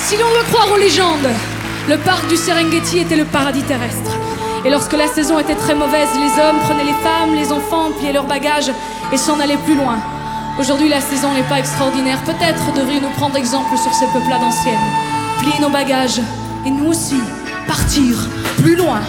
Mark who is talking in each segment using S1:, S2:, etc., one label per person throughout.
S1: Si l'on veut croire aux légendes, le parc du Serengeti était le paradis terrestre. Et lorsque la saison était très mauvaise, les hommes prenaient les femmes, les enfants, pliaient leurs bagages et s'en allaient plus loin. Aujourd'hui, la saison n'est pas extraordinaire. Peut-être devrions-nous prendre exemple sur ces peuplades anciennes. Plier nos bagages et nous aussi partir plus loin.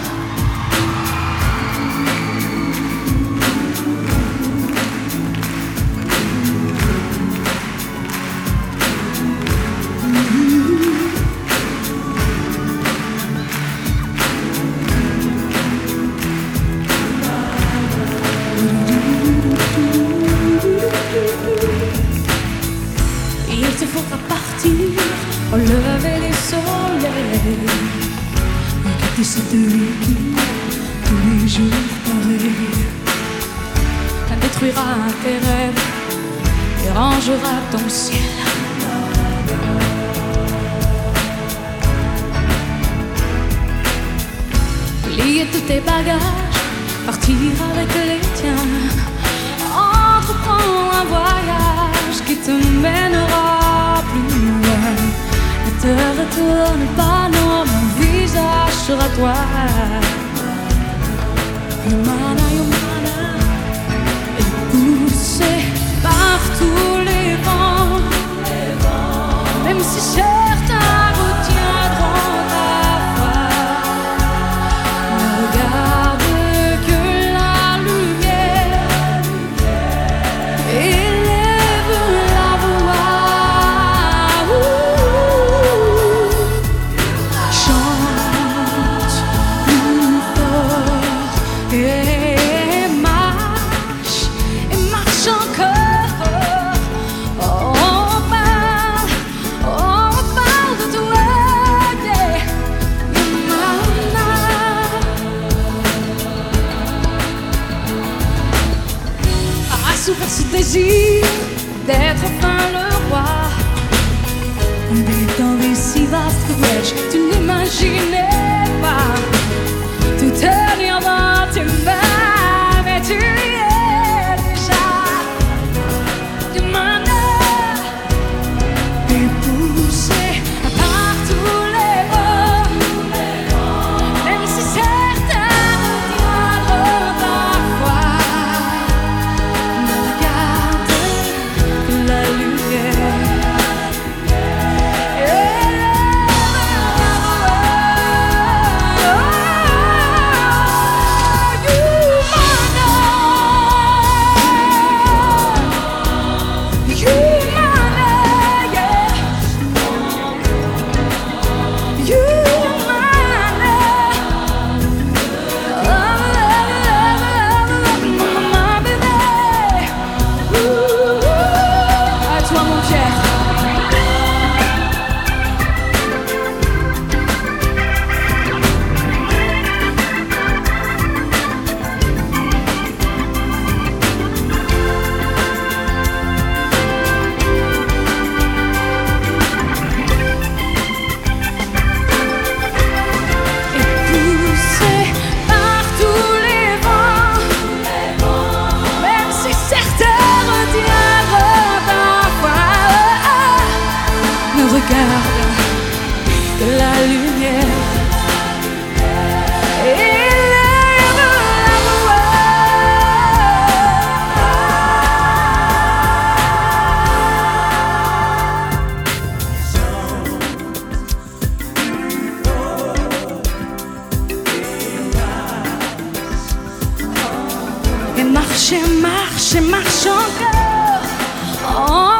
S1: Il te faudra partir au lever du soleil et quitter cette vie tous les jours pareil. Ça détruira tes rêves et rangera ton ciel. Plier tous tes bagages, partir avec les tiens, entreprendre un voyage qui te mènera plus loin. Ne te retourne pas, non, mon visage sera toi. Humana, humana, et poussé par tous les vents, même si certains retiendront ta voix. Ne regarde que la lumière, élève la voix. Chante plus fort et marche encore. On parle de toi, yeah. Assouvir ce désir d'être enfin le roi d'étendre si vaste que tu n'imaginais pas. Tout tenir dans tes mains, mais tu y es déjà. Demandeur et poussé par tous les vents, même si certains retiendront ta voix. Ne regarde que la lumière. Regarde la lumière. Élève la voix. Et marche, marche, marche encore.